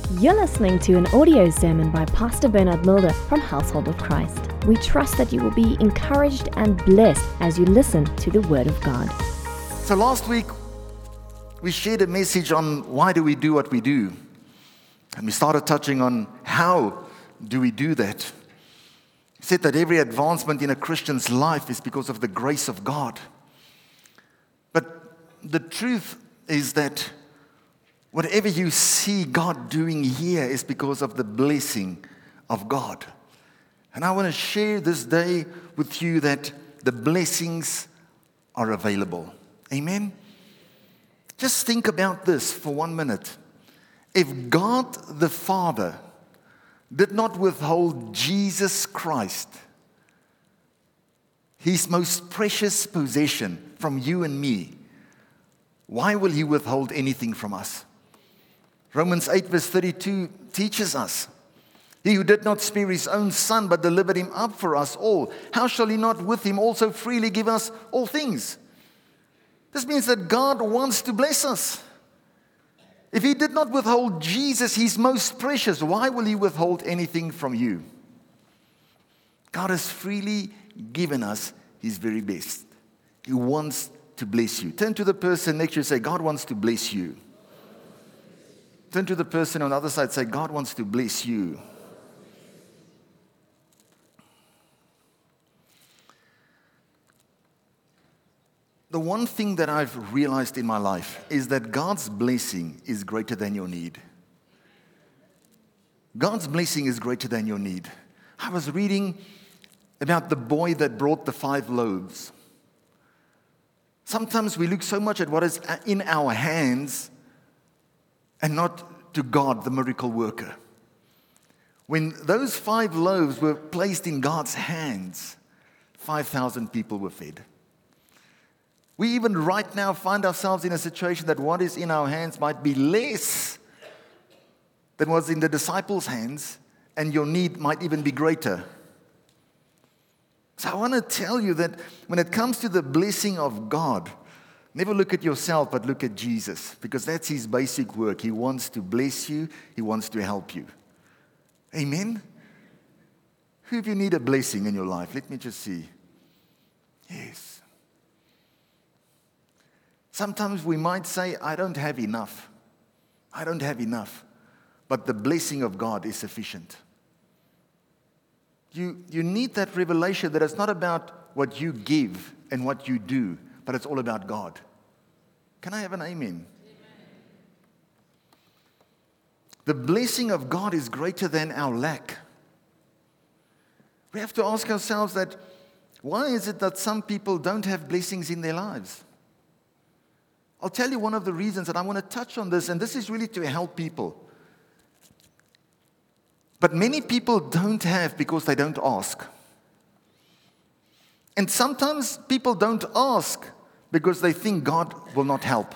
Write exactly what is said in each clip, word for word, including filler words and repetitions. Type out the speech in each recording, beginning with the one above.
You're listening to an audio sermon by Pastor Bernard Mulder from Household of Christ. We trust that you will be encouraged and blessed as you listen to the Word of God. So last week, we shared a message on why do we do what we do. And we started touching on how do we do that. We said that every advancement in a Christian's life is because of the grace of God. But the truth is that whatever you see God doing here is because of the blessing of God. And I want to share this day with you that the blessings are available. Amen? Just think about this for one minute. If God the Father did not withhold Jesus Christ, His most precious possession, from you and me, why will He withhold anything from us? Romans eight verse thirty-two teaches us, He who did not spare His own Son, but delivered Him up for us all, how shall He not with Him also freely give us all things? This means that God wants to bless us. If He did not withhold Jesus, His most precious, why will He withhold anything from you? God has freely given us His very best. He wants to bless you. Turn to the person next to you and say, God wants to bless you. Turn to the person on the other side and say, God wants to bless you. The one thing that I've realized in my life is that God's blessing is greater than your need. God's blessing is greater than your need. I was reading about the boy that brought the five loaves. Sometimes we look so much at what is in our hands and not to God, the miracle worker. When those five loaves were placed in God's hands, five thousand people were fed. We even right now find ourselves in a situation that what is in our hands might be less than what's in the disciples' hands, and your need might even be greater. So I want to tell you that when it comes to the blessing of God, never look at yourself, but look at Jesus, because that's His basic work. He wants to bless you. He wants to help you. Amen? Who of you need a blessing in your life? Let me just see. Yes. Sometimes we might say, I don't have enough. I don't have enough. But the blessing of God is sufficient. You, you need that revelation that it's not about what you give and what you do, but it's all about God. Can I have an amen? Amen? The blessing of God is greater than our lack. We have to ask ourselves that, why is it that some people don't have blessings in their lives? I'll tell you one of the reasons, and I want to touch on this, and this is really to help people. But many people don't have because they don't ask. And sometimes people don't ask because they think God will not help.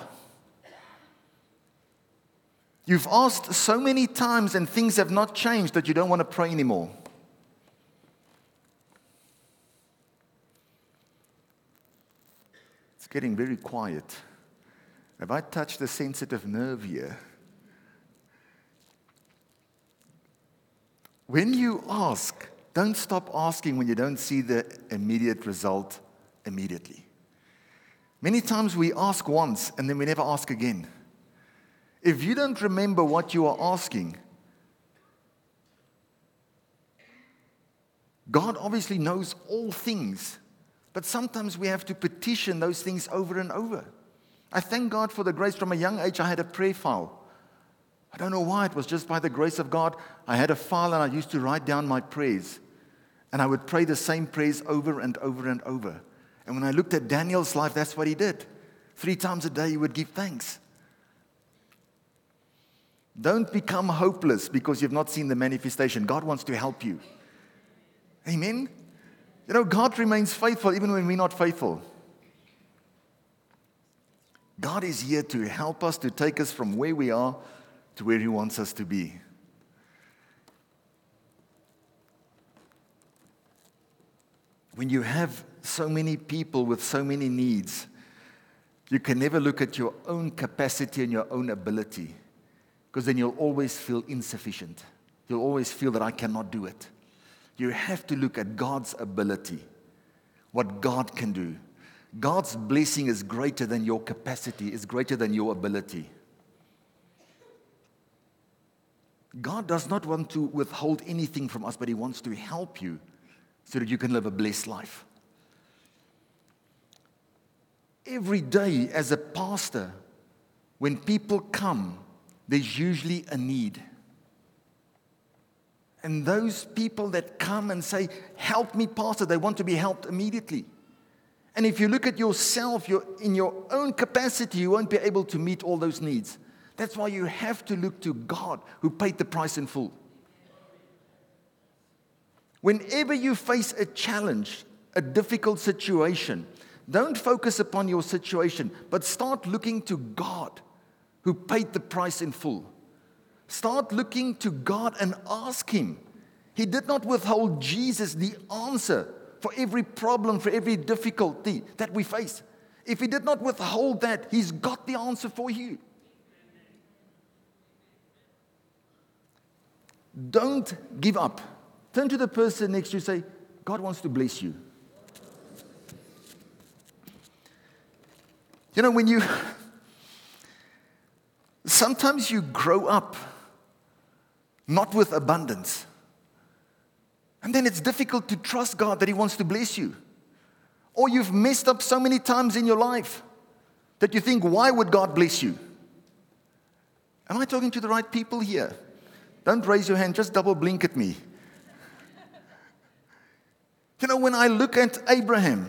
You've asked so many times and things have not changed that you don't want to pray anymore. It's getting very quiet. Have I touched the sensitive nerve here? When you ask, don't stop asking when you don't see the immediate result immediately. Many times we ask once and then we never ask again. If you don't remember what you are asking, God obviously knows all things, but sometimes we have to petition those things over and over. I thank God for the grace. From a young age, I had a prayer file. I don't know why. It was just by the grace of God. I had a file and I used to write down my prayers. And I would pray the same prayers over and over and over. And when I looked at Daniel's life, that's what he did. Three times a day he would give thanks. Don't become hopeless because you've not seen the manifestation. God wants to help you. Amen? You know, God remains faithful even when we're not faithful. God is here to help us, to take us from where we are to where He wants us to be. When you have so many people with so many needs, you can never look at your own capacity and your own ability. because then you'll always feel insufficient. You'll always feel that I cannot do it. You have to look at God's ability, what God can do. God's blessing is greater than your capacity, is greater than your ability. God does not want to withhold anything from us, but He wants to help you so that you can live a blessed life. Every day as a pastor, when people come, there's usually a need. And those people that come and say, help me, pastor, they want to be helped immediately. And if you look at yourself, you're in your own capacity, you won't be able to meet all those needs. That's why you have to look to God who paid the price in full. Whenever you face a challenge, a difficult situation, don't focus upon your situation, but start looking to God who paid the price in full. Start looking to God and ask Him. He did not withhold Jesus the answer for every problem, for every difficulty that we face. If He did not withhold that, He's got the answer for you. Don't give up. Turn to the person next to you and say, God wants to bless you. You know, when you, sometimes you grow up not with abundance. And then it's difficult to trust God that He wants to bless you. Or you've messed up so many times in your life that you think, why would God bless you? Am I talking to the right people here? Don't raise your hand, just double blink at me. You know, when I look at Abraham,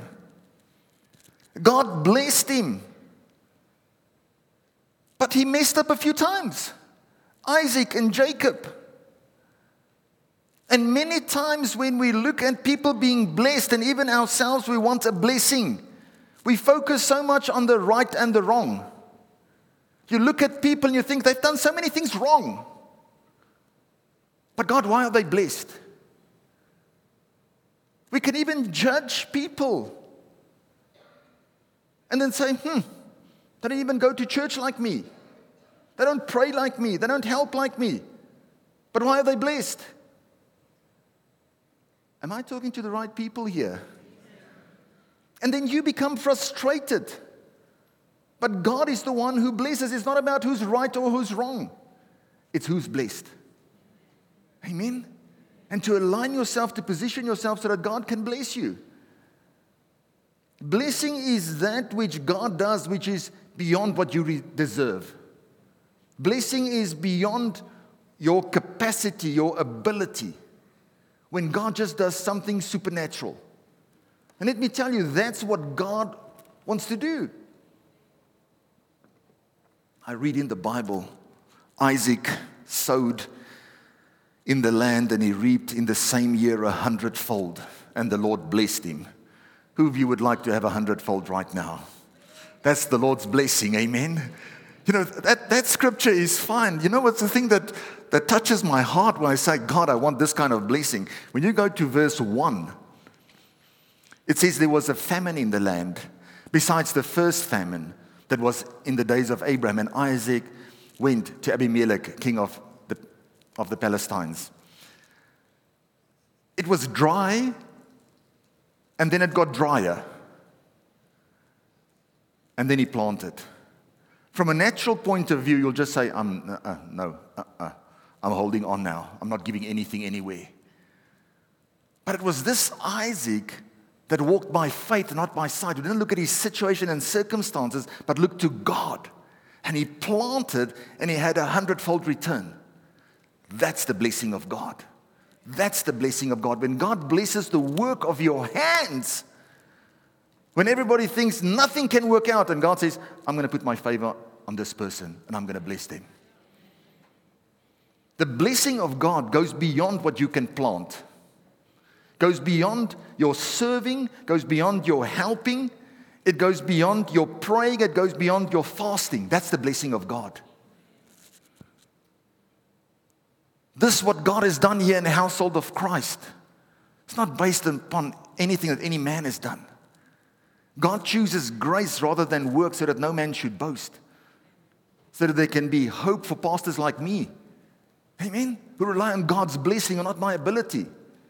God blessed him. But he messed up a few times. Isaac and Jacob. And many times when we look at people being blessed, and even ourselves, we want a blessing. We focus so much on the right and the wrong. You look at people and you think they've done so many things wrong. But God, why are they blessed? We can even judge people. And then say, hmm, they don't even go to church like me. They don't pray like me. They don't help like me. But why are they blessed? Am I talking to the right people here? And then you become frustrated. But God is the one who blesses. It's not about who's right or who's wrong. It's who's blessed. Amen? And to align yourself, to position yourself so that God can bless you. Blessing is that which God does, which is beyond what you re- deserve. Blessing is beyond your capacity, your ability. When God just does something supernatural. And let me tell you, that's what God wants to do. I read in the Bible, Isaac sowed in the land and he reaped in the same year a hundredfold. And the Lord blessed him. Who of you would like to have a hundredfold right now? That's the Lord's blessing, amen? You know, that, that scripture is fine. You know what's the thing that, that touches my heart when I say, God, I want this kind of blessing? When you go to verse one, it says there was a famine in the land, besides the first famine that was in the days of Abraham, and Isaac went to Abimelech, king of the, of the Palestines. It was dry, and then it got drier. And then he planted. From a natural point of view, you'll just say, um, uh, no, uh-uh. I'm holding on now. I'm not giving anything anywhere. But it was this Isaac that walked by faith, not by sight. He didn't look at his situation and circumstances, but looked to God. And he planted, and he had a hundredfold return. That's the blessing of God. That's the blessing of God. When God blesses the work of your hands, when everybody thinks nothing can work out, and God says, I'm going to put my favor on this person, and I'm going to bless them. The blessing of God goes beyond what you can plant. Goes beyond your serving, goes beyond your helping. It goes beyond your praying, it goes beyond your fasting. That's the blessing of God. This is what God has done here in the household of Christ. It's not based upon anything that any man has done. God chooses grace rather than work so that no man should boast. so that there can be hope for pastors like me. Amen? Who rely on God's blessing and not my ability.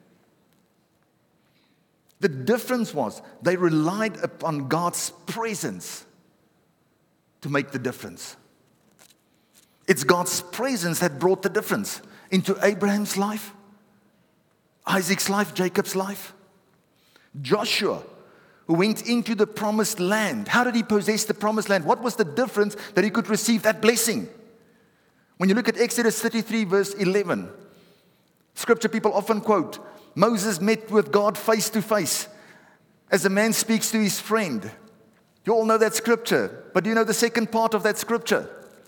The difference was they relied upon God's presence to make the difference. It's God's presence that brought the difference into Abraham's life, Isaac's life, Jacob's life. Joshua, who went into the promised land. How did he possess the promised land? What was the difference that he could receive that blessing? When you look at Exodus thirty-three, verse eleven, scripture people often quote, Moses met with God face to face, as a man speaks to his friend. You all know that scripture, but do you know the second part of that scripture?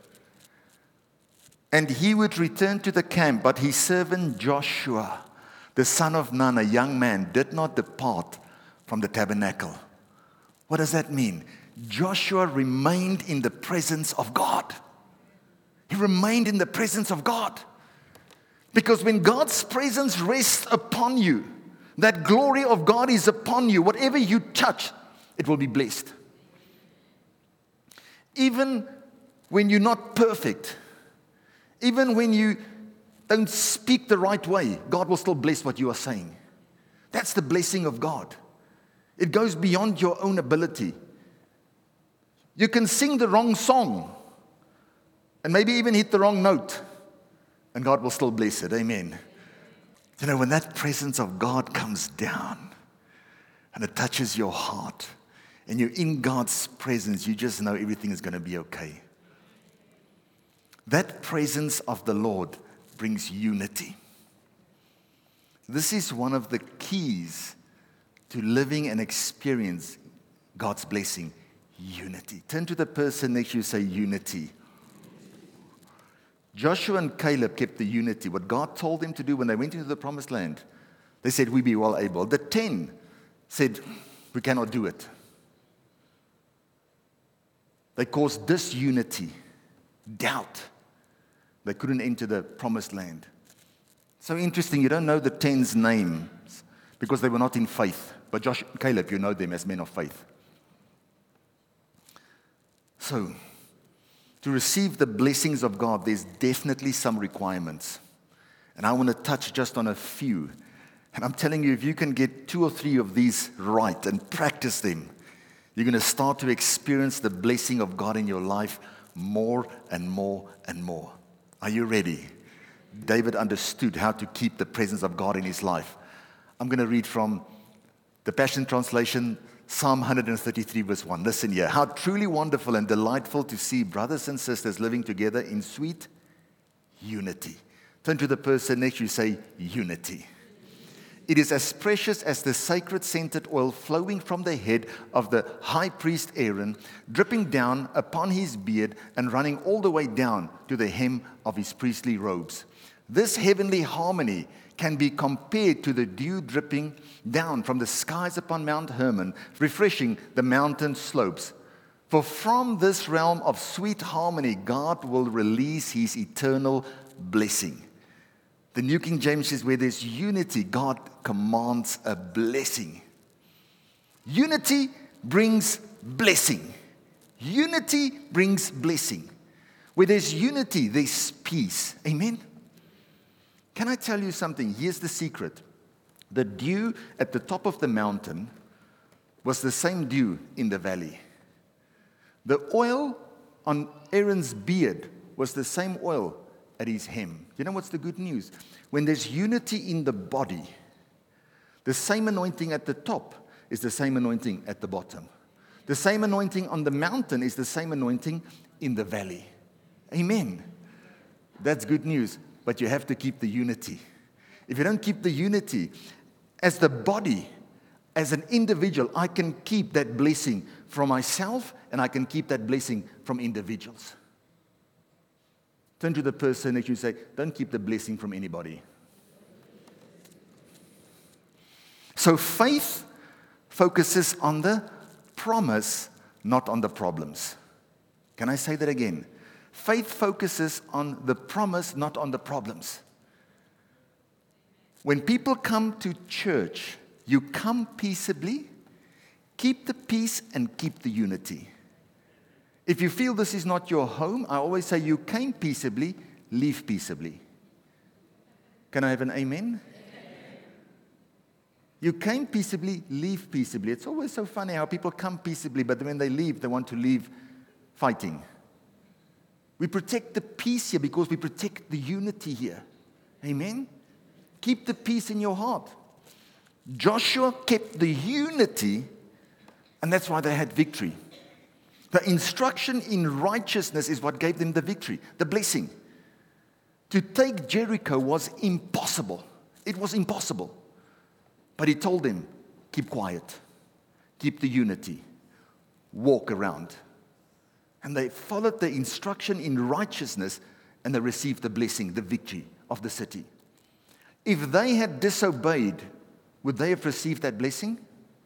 And he would return to the camp, but his servant Joshua, the son of Nun, a young man, did not depart from the tabernacle. What does that mean? Joshua remained in the presence of God. He remained in the presence of God. Because when God's presence rests upon you, that glory of God is upon you. Whatever you touch, it will be blessed. Even when you're not perfect, even when you don't speak the right way, God will still bless what you are saying. That's the blessing of God. It goes beyond your own ability. You can sing the wrong song and maybe even hit the wrong note, and God will still bless it. Amen. You know, when that presence of God comes down and it touches your heart and you're in God's presence, you just know everything is going to be okay. That presence of the Lord brings unity. This is one of the keys to living and experience God's blessing. Unity. Turn to the person next to you and say unity. Joshua and Caleb kept the unity. What God told them to do when they went into the promised land, they said, we be well able. The ten said, we cannot do it. They caused disunity, doubt. They couldn't enter the promised land. So interesting, you don't know the ten's names because they were not in faith. But Joshua and Caleb, you know them as men of faith. So, to receive the blessings of God, there's definitely some requirements. And I want to touch just on a few. And I'm telling you, if you can get two or three of these right and practice them, you're going to start to experience the blessing of God in your life more and more and more. Are you ready? David understood how to keep the presence of God in his life. I'm going to read from the Passion Translation, Psalm one thirty-three, verse one. Listen here. How truly wonderful and delightful to see brothers and sisters living together in sweet unity. Turn to the person next to you, say, unity. It is as precious as the sacred scented oil flowing from the head of the high priest Aaron, dripping down upon his beard and running all the way down to the hem of his priestly robes. This heavenly harmony can be compared to the dew dripping down from the skies upon Mount Hermon, refreshing the mountain slopes. For from this realm of sweet harmony, God will release his eternal blessing. The New King James says, where there's unity, God commands a blessing. Unity brings blessing. Unity brings blessing. Where there's unity, there's peace. Amen? Can I tell you something? Here's the secret. The dew at the top of the mountain was the same dew in the valley. The oil on Aaron's beard was the same oil at his hem. You know what's the good news? When there's unity in the body, the same anointing at the top is the same anointing at the bottom. The same anointing on the mountain is the same anointing in the valley. Amen. That's good news. But you have to keep the unity. If you don't keep the unity, as the body, as an individual, I can keep that blessing from myself and I can keep that blessing from individuals. Turn to the person next to you and say, don't keep the blessing from anybody. So faith focuses on the promise, not on the problems. Can I say that again? Faith focuses on the promise, not on the problems. When people come to church, you come peaceably, keep the peace and keep the unity. If you feel this is not your home, I always say you came peaceably, leave peaceably. Can I have an amen? You came peaceably, leave peaceably. It's always so funny how people come peaceably, but when they leave, they want to leave fighting. We protect the peace here because we protect the unity here. Amen? Keep the peace in your heart. Joshua kept the unity, and that's why they had victory. The instruction in righteousness is what gave them the victory, the blessing. To take Jericho was impossible. It was impossible. But he told them, keep quiet, keep the unity, walk around. And they followed the instruction in righteousness, and they received the blessing, the victory of the city. If they had disobeyed, would they have received that blessing?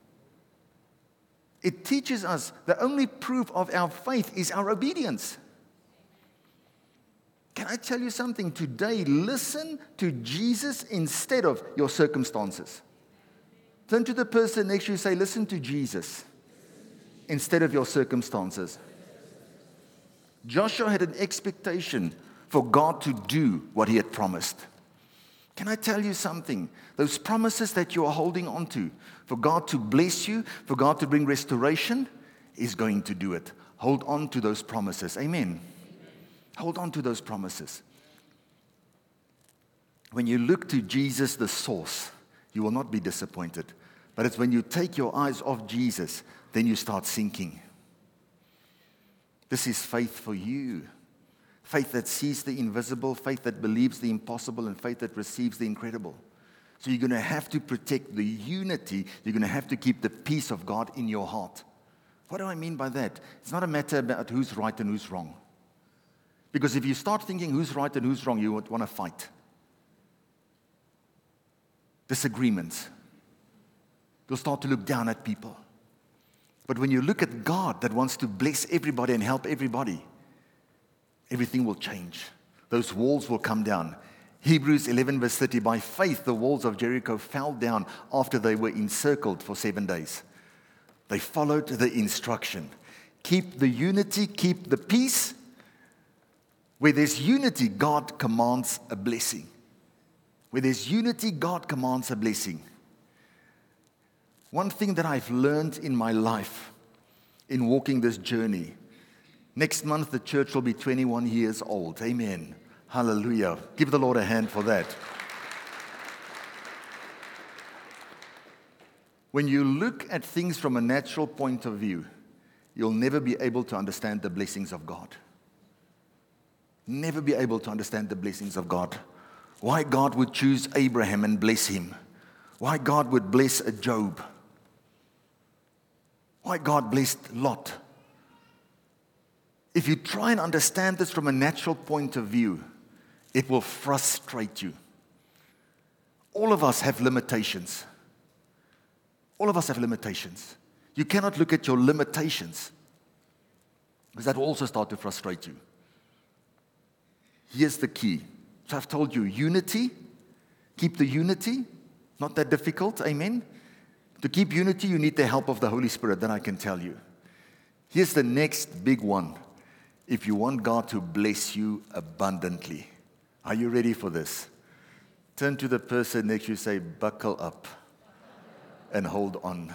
It teaches us the only proof of our faith is our obedience. Can I tell you something? Today, listen to Jesus instead of your circumstances. Turn to the person next to you and say, listen to Jesus instead of your circumstances. Joshua had an expectation for God to do what he had promised. Can I tell you something? Those promises that you are holding on to, for God to bless you, for God to bring restoration, is going to do it. Hold on to those promises. Amen. Amen. Hold on to those promises. When you look to Jesus, the source, you will not be disappointed. But it's when you take your eyes off Jesus, then you start sinking. This is faith for you. Faith that sees the invisible, faith that believes the impossible, and faith that receives the incredible. So you're going to have to protect the unity. You're going to have to keep the peace of God in your heart. What do I mean by that? It's not a matter about who's right and who's wrong. Because if you start thinking who's right and who's wrong, you would want to fight. Disagreements. You'll start to look down at people. But when you look at God that wants to bless everybody and help everybody, everything will change. Those walls will come down. Hebrews eleven verse thirty, by faith the walls of Jericho fell down after they were encircled for seven days. They followed the instruction. Keep the unity, keep the peace. Where there's unity, God commands a blessing. Where there's unity, God commands a blessing. One thing that I've learned in my life in walking this journey, next month the church will be twenty-one years old. Amen. Hallelujah. Give the Lord a hand for that. When you look at things from a natural point of view, you'll never be able to understand the blessings of God. Never be able to understand the blessings of God. Why God would choose Abraham and bless him. Why God would bless a Job. Why God blessed Lot. If you try and understand this from a natural point of view, it will frustrate you. All of us have limitations. All of us have limitations. You cannot look at your limitations, because that will also start to frustrate you. Here's the key. So I've told you, unity. Keep the unity. Not that difficult, amen? To keep unity, you need the help of the Holy Spirit, then I can tell you. Here's the next big one. If you want God to bless you abundantly. Are you ready for this? Turn to the person next to you, say, buckle up and hold on.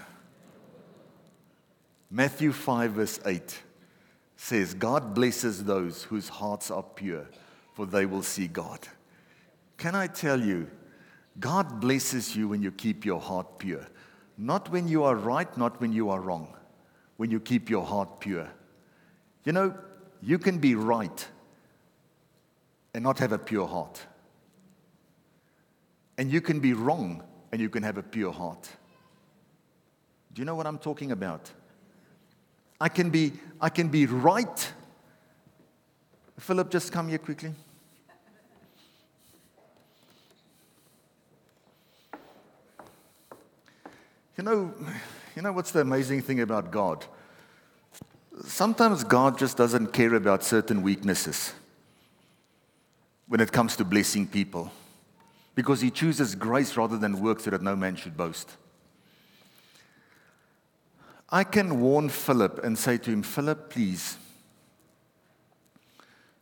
Matthew five verse eight says, God blesses those whose hearts are pure, for they will see God. Can I tell you, God blesses you when you keep your heart pure. Not when you are right, not when you are wrong. When you keep your heart pure. You know, you can be right and not have a pure heart. And you can be wrong and you can have a pure heart. Do you know what I'm talking about? I can be, I can be right. Philip, just come here quickly. You know, you know what's the amazing thing about God? Sometimes God just doesn't care about certain weaknesses when it comes to blessing people, because he chooses grace rather than works so that no man should boast. I can warn Philip and say to him, Philip, please,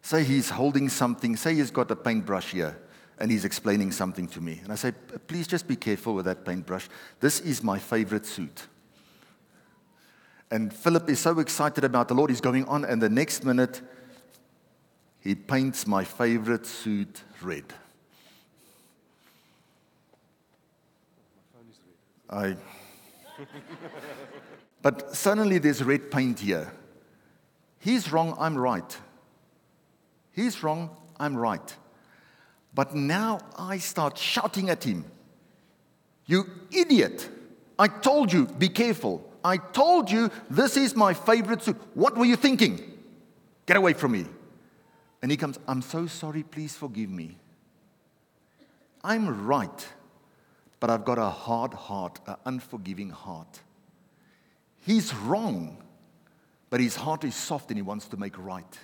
Say he's holding something, say he's got a paintbrush here, and he's explaining something to me. And I say, please just be careful with that paintbrush. This is my favorite suit. And Philip is so excited about the Lord, he's going on, and the next minute, he paints my favorite suit red. I. But suddenly there's red paint here. He's wrong, I'm right. He's wrong, I'm right. But now I start shouting at him. You idiot! I told you, be careful. I told you this is my favorite suit. What were you thinking? Get away from me. And he comes, I'm so sorry, please forgive me. I'm right, but I've got a hard heart, an unforgiving heart. He's wrong, but his heart is soft and he wants to make right.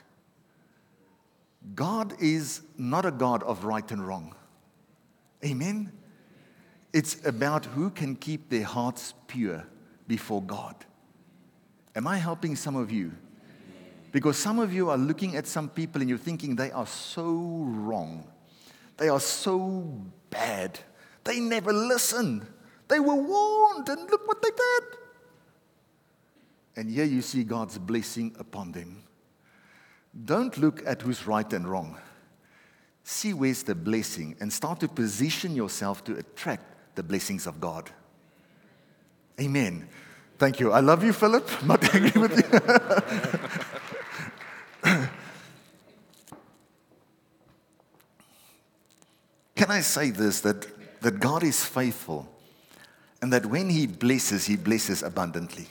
God is not a God of right and wrong. Amen? It's about who can keep their hearts pure before God. Am I helping some of you? Because some of you are looking at some people and you're thinking they are so wrong. They are so bad. They never listen. They were warned and look what they did. And here you see God's blessing upon them. Don't look at who's right and wrong. See where's the blessing and start to position yourself to attract the blessings of God. Amen. Thank you. I love you, Philip. I'm not angry with you. Can I say this, that, that God is faithful and that when He blesses, He blesses abundantly.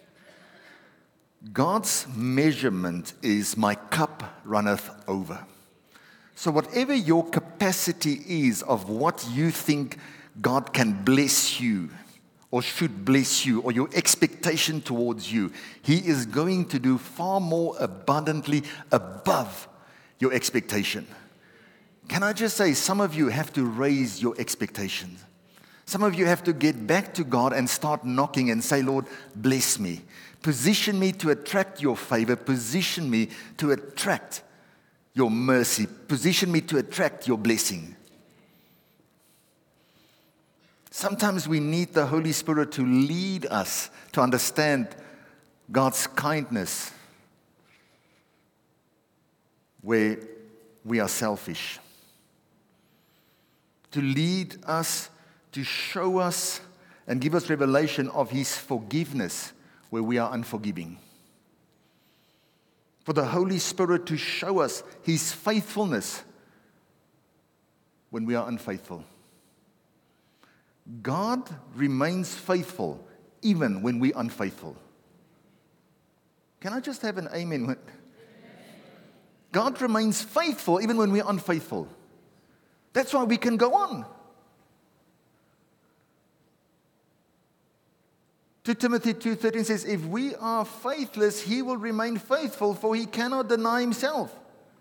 God's measurement is my cup runneth over. So whatever your capacity is of what you think God can bless you or should bless you, or your expectation towards you, He is going to do far more abundantly above your expectation. Can I just say, some of you have to raise your expectations. Some of you have to get back to God and start knocking and say, Lord, bless me. Position me to attract your favor. Position me to attract your mercy. Position me to attract your blessing. Sometimes we need the Holy Spirit to lead us to understand God's kindness where we are selfish. To lead us, to show us and give us revelation of His forgiveness where we are unforgiving. For the Holy Spirit to show us His faithfulness when we are unfaithful. God remains faithful even when we are unfaithful. Can I just have an amen? God remains faithful even when we are unfaithful. That's why we can go on. Second Timothy two thirteen says, if we are faithless, He will remain faithful, for He cannot deny Himself.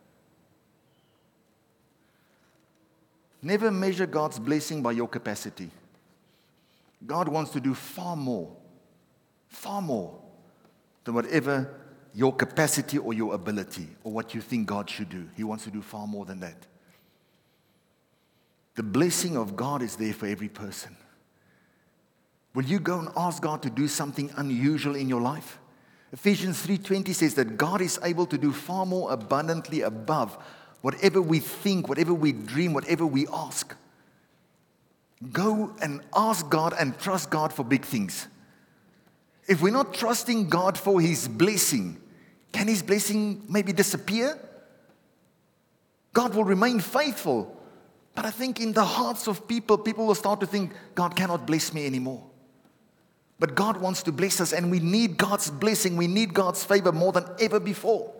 Never measure God's blessing by your capacity. God wants to do far more, far more than whatever your capacity or your ability or what you think God should do. He wants to do far more than that. The blessing of God is there for every person. Will you go and ask God to do something unusual in your life? Ephesians three twenty says that God is able to do far more abundantly above whatever we think, whatever we dream, whatever we ask. Go and ask God and trust God for big things. If we're not trusting God for His blessing, can His blessing maybe disappear? God will remain faithful. But I think in the hearts of people, people will start to think, God cannot bless me anymore. But God wants to bless us, and we need God's blessing. We need God's favor more than ever before.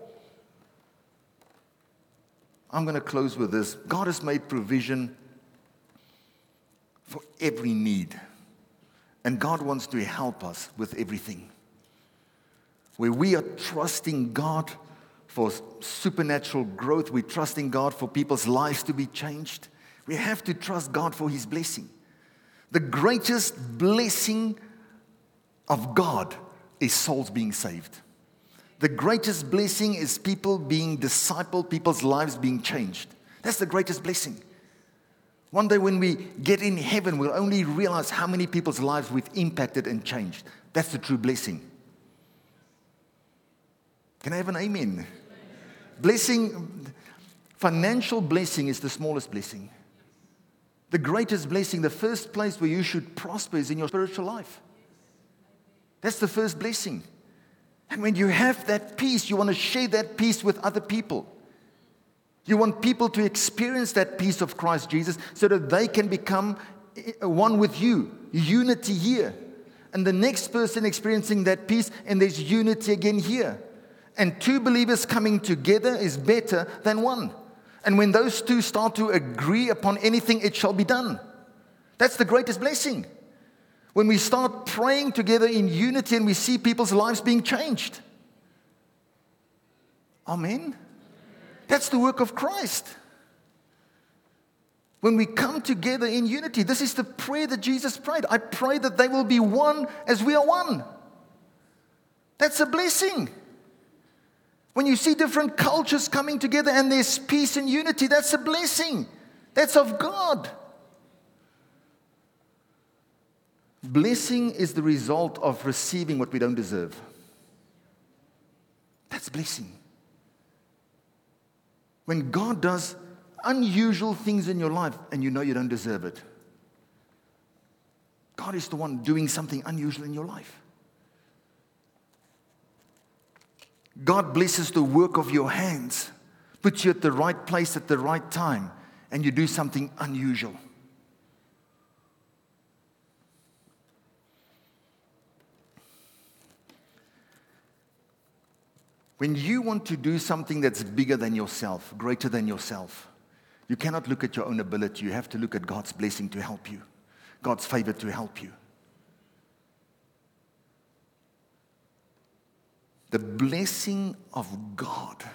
I'm going to close with this. God has made provision for every need. And God wants to help us with everything. Where we are trusting God for supernatural growth, we're trusting God for people's lives to be changed. We have to trust God for His blessing. The greatest blessing of God is souls being saved. The greatest blessing is people being discipled, people's lives being changed. That's the greatest blessing. One day when we get in heaven, we'll only realize how many people's lives we've impacted and changed. That's the true blessing. Can I have an amen? Blessing, financial blessing is the smallest blessing. The greatest blessing, the first place where you should prosper is in your spiritual life. That's the first blessing. And when you have that peace, you want to share that peace with other people. You want people to experience that peace of Christ Jesus so that they can become one with you. Unity here. And the next person experiencing that peace, and there's unity again here. And two believers coming together is better than one. And when those two start to agree upon anything, it shall be done. That's the greatest blessing. When we start praying together in unity and we see people's lives being changed. Amen? That's the work of Christ. When we come together in unity, this is the prayer that Jesus prayed. I pray that they will be one as we are one. That's a blessing. When you see different cultures coming together and there's peace and unity, that's a blessing. That's of God. Blessing is the result of receiving what we don't deserve. That's blessing. When God does unusual things in your life and you know you don't deserve it, God is the one doing something unusual in your life. God blesses the work of your hands, puts you at the right place at the right time, and you do something unusual. When you want to do something that's bigger than yourself, greater than yourself, you cannot look at your own ability. You have to look at God's blessing to help you, God's favor to help you. The blessing of God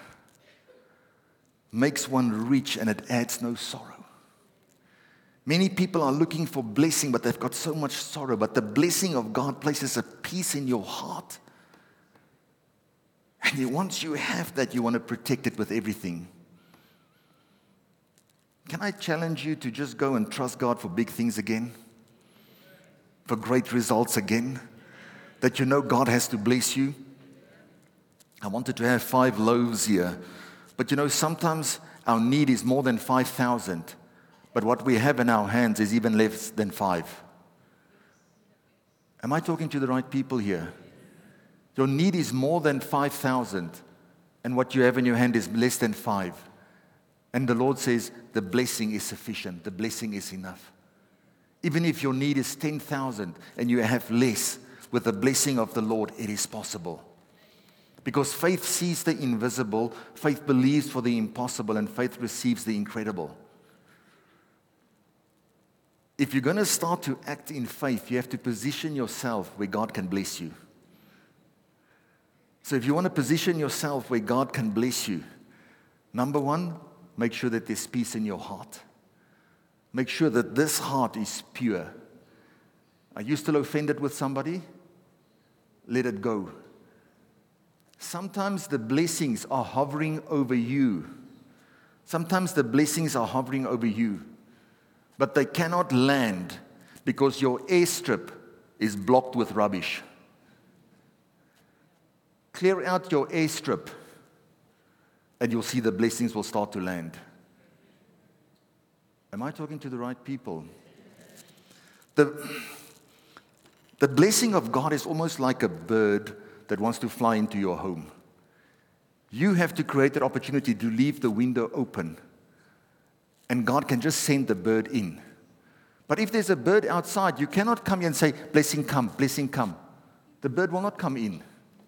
makes one rich and it adds no sorrow. Many people are looking for blessing, but they've got so much sorrow. But the blessing of God places a peace in your heart. And once you have that, you want to protect it with everything. Can I challenge you to just go and trust God for big things again? For great results again? That you know God has to bless you? I wanted to have five loaves here. But you know, sometimes our need is more than five thousand. But what we have in our hands is even less than five. Am I talking to the right people here? Your need is more than five thousand. And what you have in your hand is less than five. And the Lord says, the blessing is sufficient. The blessing is enough. Even if your need is ten thousand and you have less, with the blessing of the Lord, it is possible. Because faith sees the invisible, faith believes for the impossible, and faith receives the incredible. If you're going to start to act in faith, you have to position yourself where God can bless you. So if you want to position yourself where God can bless you, number one, make sure that there's peace in your heart. Make sure that this heart is pure. Are you still offended with somebody? Let it go. Sometimes the blessings are hovering over you. Sometimes the blessings are hovering over you. But they cannot land because your airstrip is blocked with rubbish. Clear out your airstrip and you'll see the blessings will start to land. Am I talking to the right people? The, the blessing of God is almost like a bird that wants to fly into your home. You have to create that opportunity to leave the window open, and God can just send the bird in. But if there's a bird outside, you cannot come here and say, blessing come, blessing come. The bird will not come in.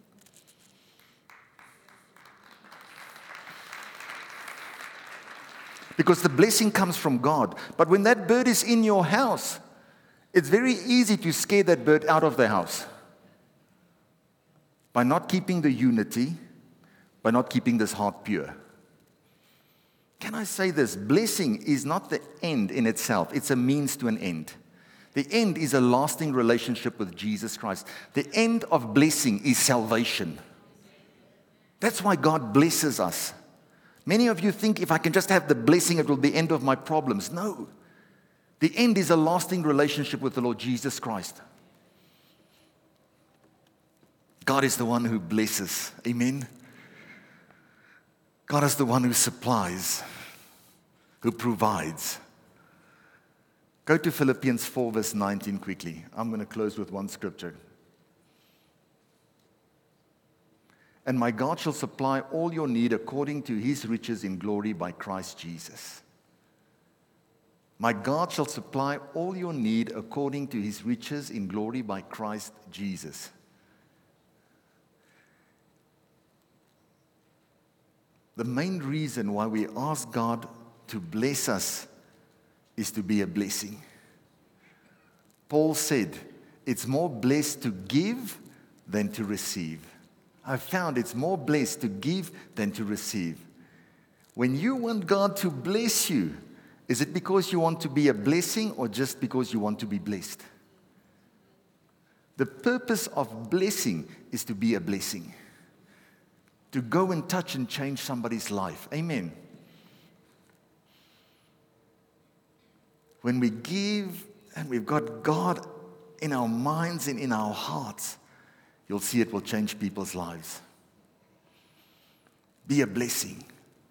Because the blessing comes from God. But when that bird is in your house, it's very easy to scare that bird out of the house. By not keeping the unity, by not keeping this heart pure. Can I say this? Blessing is not the end in itself. It's a means to an end. The end is a lasting relationship with Jesus Christ. The end of blessing is salvation. That's why God blesses us. Many of you think if I can just have the blessing, it will be the end of my problems. No. The end is a lasting relationship with the Lord Jesus Christ. God is the one who blesses. Amen. God is the one who supplies, who provides. Go to Philippians four, verse nineteen quickly. I'm going to close with one scripture. And my God shall supply all your need according to his riches in glory by Christ Jesus. My God shall supply all your need according to his riches in glory by Christ Jesus. The main reason why we ask God to bless us is to be a blessing. Paul said, it's more blessed to give than to receive. I've found it's more blessed to give than to receive. When you want God to bless you, is it because you want to be a blessing or just because you want to be blessed? The purpose of blessing is to be a blessing. To go and touch and change somebody's life. Amen. When we give and we've got God in our minds and in our hearts, you'll see it will change people's lives. Be a blessing.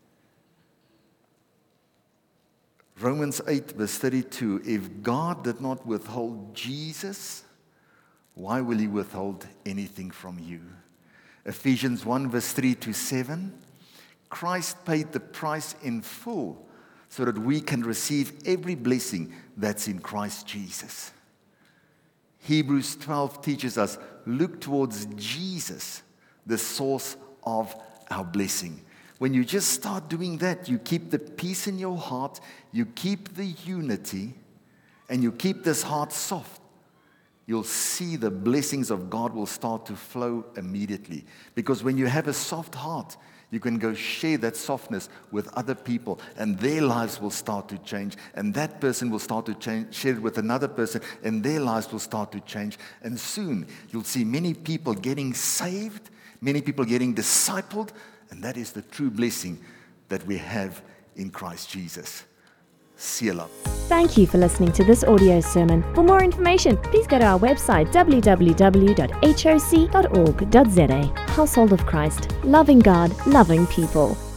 Romans eight, verse thirty-two, if God did not withhold Jesus, why will he withhold anything from you? Ephesians one, verse three to seven, Christ paid the price in full so that we can receive every blessing that's in Christ Jesus. Hebrews twelve teaches us, look towards Jesus, the source of our blessing. When you just start doing that, you keep the peace in your heart, you keep the unity, and you keep this heart soft. You'll see the blessings of God will start to flow immediately. Because when you have a soft heart, you can go share that softness with other people, and their lives will start to change. And that person will start to change, share it with another person, and their lives will start to change. And soon, you'll see many people getting saved, many people getting discipled, and that is the true blessing that we have in Christ Jesus. Seal up. Thank you for listening to this audio sermon. For more information, please go to our website w w w dot h o c dot org dot z a. Household of Christ, loving God, loving people.